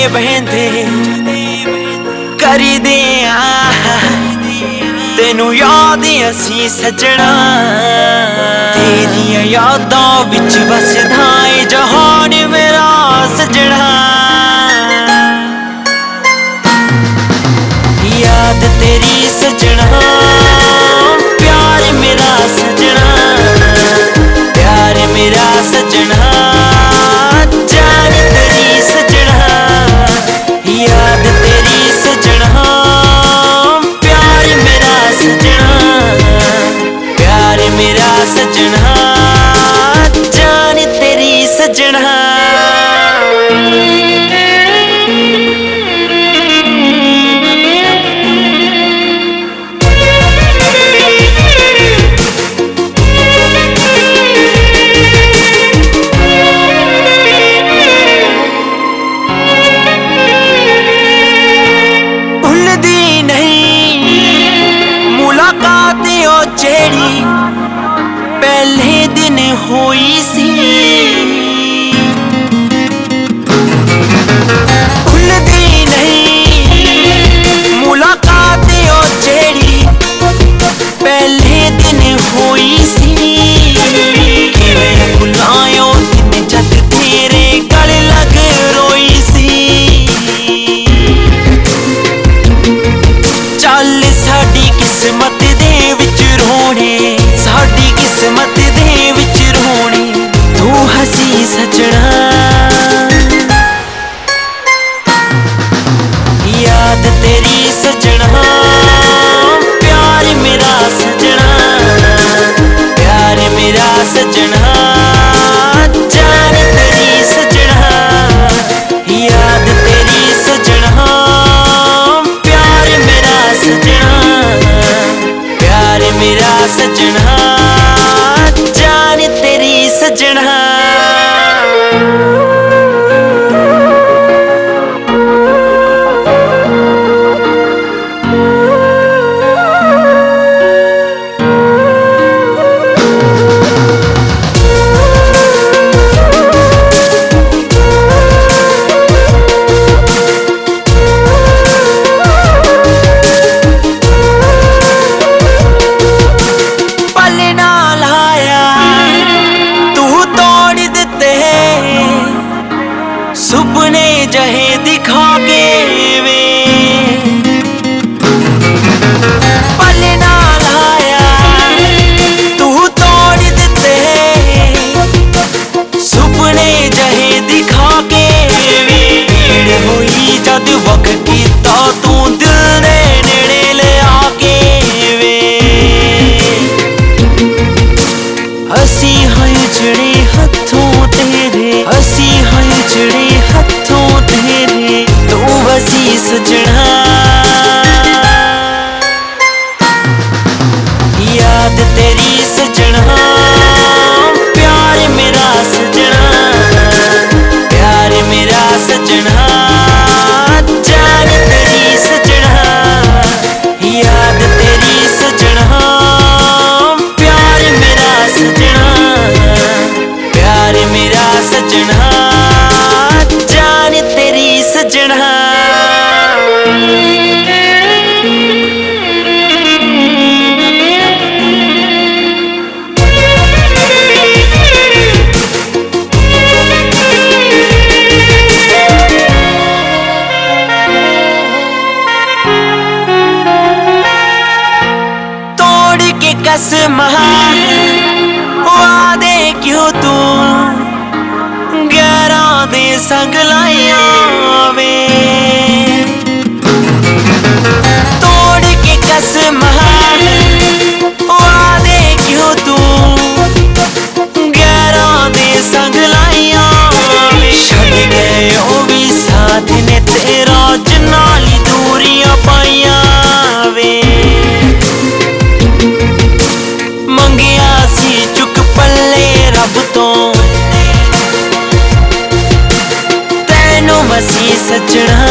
बहंदे करी दे तेनू याद असी सजना तेरिया यादां विच वसदा ए जहान मेरा सजना याद तेरी सजना प्यार मेरा सजना प्यार मेरा सजना जान तेरी सजना याद तेरी सजना प्यार मेरा सजना प्यार मेरा सजना जान तेरी सजना जेड़ी पहले दिन होई सी भुलदी नहीं मुलाकात ओ जेड़ी पहले दिन होई सी किवें भुलायो दिन जद तेरे गल लग रोई सी चल साडी किस्मत दे विच रोने साडी किस्मत दे विच रोने तू हसी सजना याद तेरी सजना प्यार मेरा सजना प्यार मेरा सजना जान तेरी सजना याद तेरी सजना प्यार मेरा सजना प्यार मेरा सजना जान तेरी सजना सुपने जहे दिखा के वे पल ना लाया तू तोड़ दिते सुपने जहे दिखा के वे भीड़ होई जद वक्त कीता तू दिल दे नेड़े ले आके वे हसी है जड़े हथों तेरे हसी है जड़े हथों तेरे तू वसी सजना याद तेरी सजना प्यार मेरा सजना प्यार मेरा सजना जान तेरी सजना याद तेरी सजना प्यार मेरा सजना प्यार मेरा सजना जान तेरी सजना तोड़ के कसम वादे क्यों तू गैरां दे संग लाइया वे तोड़ के कसम वादे क्यों तू गैरां दे संग लाइया वे छड़ गए ओ भी साथ ने तेरा जनाली दूरियां पाइया वे मंगिया सी चुक पल्ले रब तो तेनू मसी सजना